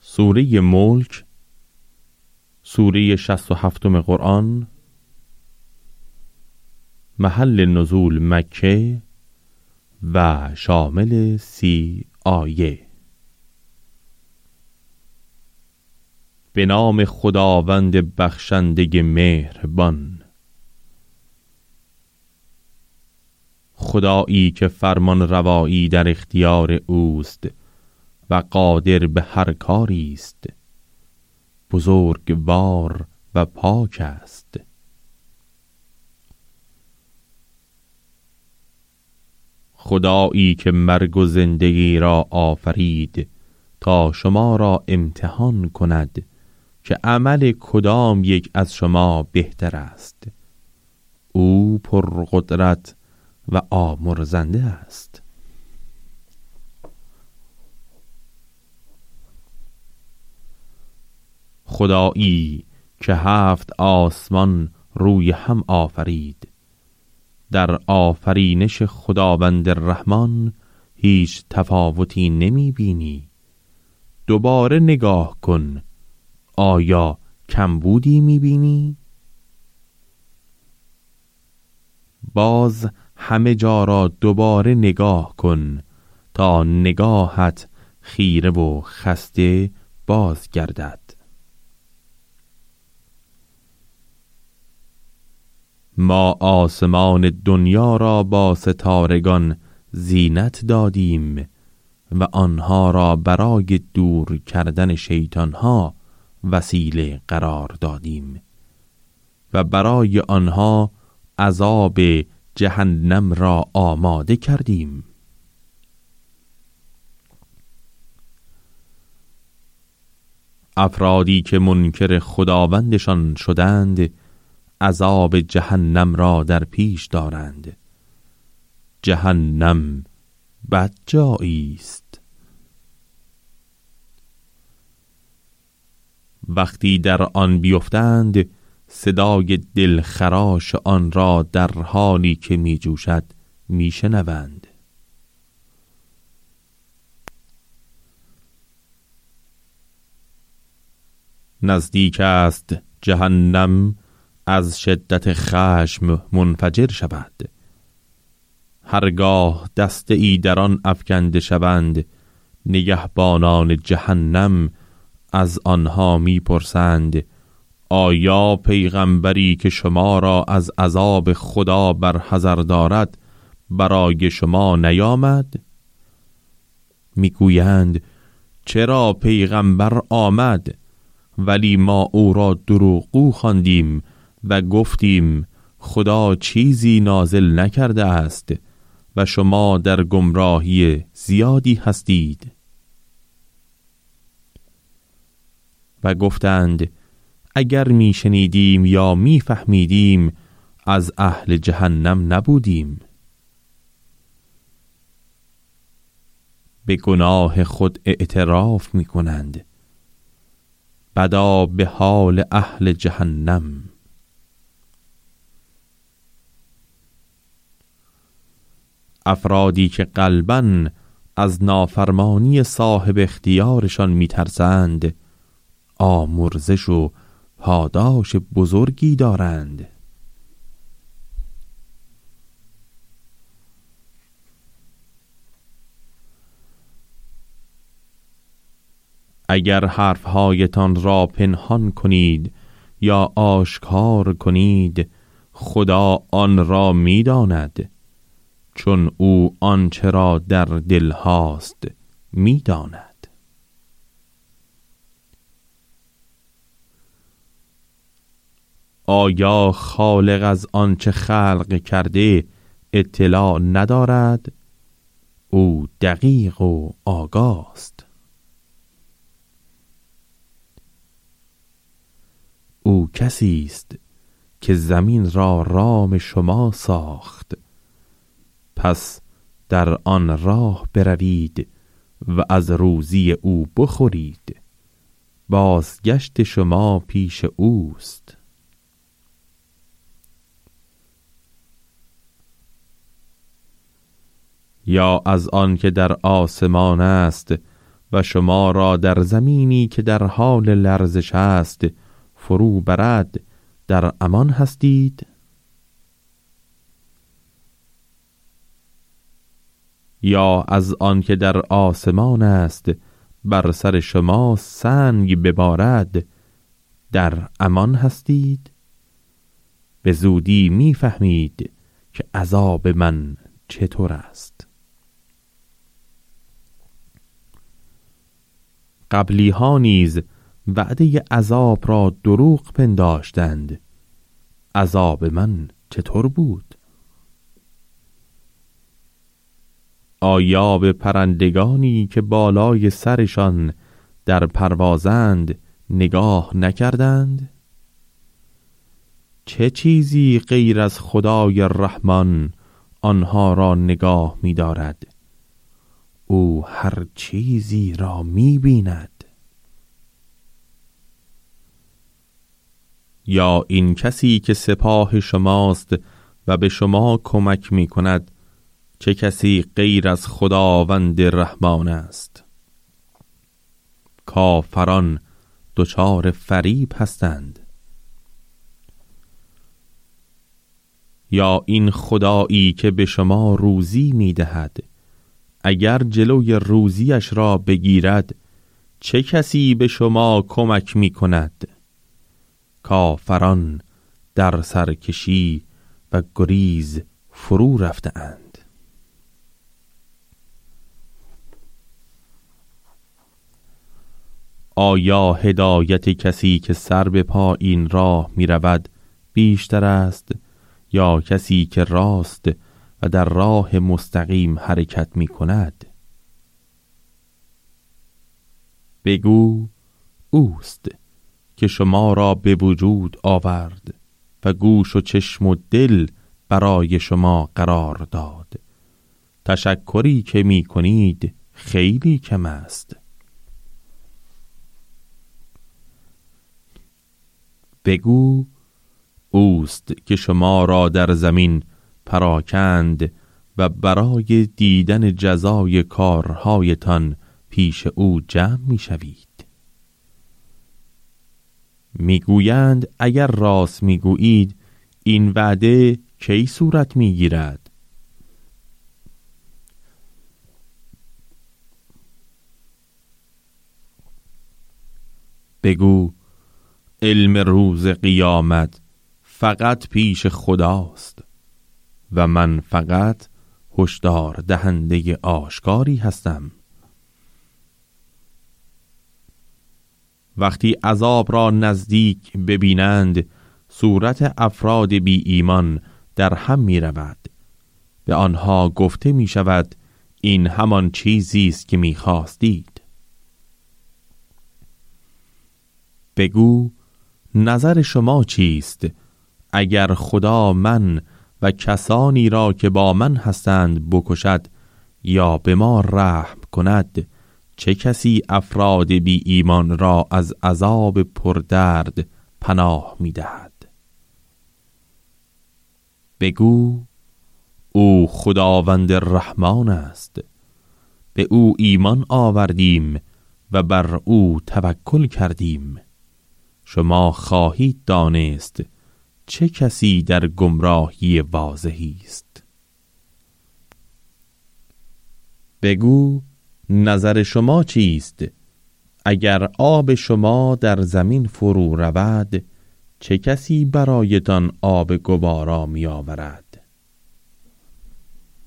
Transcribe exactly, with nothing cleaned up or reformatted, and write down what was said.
سوره ملک، سوره شصت و هفتم قرآن، محل نزول مکه و شامل سی آیه. به نام خداوند بخشنده مهربان. خدایی که فرمان روایی در اختیار اوست و قادر به هر کاری است، بزرگوار و پاک است. خدایی که مرگ و زندگی را آفرید تا شما را امتحان کند که عمل کدام یک از شما بهتر است. او پرقدرت و آمرزنده است. خدایی که هفت آسمان روی هم آفرید، در آفرینش خداوند رحمان هیچ تفاوتی نمی بینی. دوباره نگاه کن، آیا کمبودی می بینی؟ باز همه جا را دوباره نگاه کن تا نگاهت خیره و خسته باز گردد. ما آسمان دنیا را با ستارگان زینت دادیم و آنها را برای دور کردن شیطانها وسیله قرار دادیم و برای آنها عذاب جهنم را آماده کردیم. افرادی که منکر خداوندشان شدند عذاب جهنم را در پیش دارند. جهنم بد جایی است. وقتی در آن بیفتند صدای دلخراش آن را در حالی که می جوشد می شنوند. نزدیک است جهنم از شدت خشم منفجر شود. هرگاه دسته ای در آن افکنده شوند، نگهبانان جهنم از آنها میپرسند آیا پیغمبری که شما را از عذاب خدا برحذر دارد برای شما نیامد؟ میگویند چرا پیغمبر آمد، ولی ما او را دروغگو خواندیم و گفتیم خدا چیزی نازل نکرده است و شما در گمراهی زیادی هستید. و گفتند اگر می شنیدیم یا می فهمیدیم از اهل جهنم نبودیم. به گناه خود اعتراف می کنند. بدا به حال اهل جهنم. افرادی که قلباً از نافرمانی صاحب اختیارشان می‌ترسند، آمرزش و پاداش بزرگی دارند. اگر حرفهایتان را پنهان کنید یا آشکار کنید، خدا آن را می‌داند، چون او آنچه را در دل هاست می‌داند. آیا خالق از آنچه خلق کرده اطلاع ندارد؟ او دقیق و آگاه است. او کسی است که زمین را رام شما ساخت، پس در آن راه بروید و از روزی او بخورید. بازگشت شما پیش اوست. یا از آن که در آسمان است و شما را در زمینی که در حال لرزش است فرو برد در امان هستید؟ یا از آن که در آسمان است بر سر شما سنگ ببارد در امان هستید؟ به زودی می‌فهمید که عذاب من چطور است. قبلی ها نیز وعده عذاب را دروغ پنداشتند. عذاب من چطور بود؟ آیا به پرندگانی که بالای سرشان در پروازند نگاه نکردند؟ چه چیزی غیر از خدای رحمان آنها را نگاه می دارد؟ او هر چیزی را می بیند. یا این کسی که سپاه شماست و به شما کمک می کند چه کسی غیر از خداوند رحمان است؟ کافران دچار فریب هستند. یا این خدایی که به شما روزی می دهد اگر جلوی روزیش را بگیرد چه کسی به شما کمک می کند؟ کافران در سرکشی و گریز فرو رفته اند. آیا هدایت کسی که سر به پا این راه می رود بیشتر است یا کسی که راست و در راه مستقیم حرکت می کند؟ بگو اوست که شما را به وجود آورد و گوش و چشم و دل برای شما قرار داد. تشکری که می کنید خیلی کم است. بگو اوست که شما را در زمین پراکند و برای دیدن جزای کارهایتان پیش او جمع می شوید. می گویند اگر راست می گویید این وعده کی صورت می گیرد؟ بگو علم روز قیامت فقط پیش خداست و من فقط هشدار دهنده آشکاری هستم. وقتی عذاب را نزدیک ببینند صورت افراد بی ایمان در هم می رود. به آنها گفته می شود این همان چیزی است که می خواستید. بگو نظر شما چیست؟ اگر خدا من و کسانی را که با من هستند بکشد یا به ما رحم کند چه کسی افراد بی ایمان را از عذاب پردرد پناه می دهد؟ بگو او خداوند رحمان است، به او ایمان آوردیم و بر او توکل کردیم. شما خواهید دانست چه کسی در گمراهی واضحی است. بگو نظر شما چیست؟ اگر آب شما در زمین فرو رود چه کسی برایتان آب گوارا می آورد؟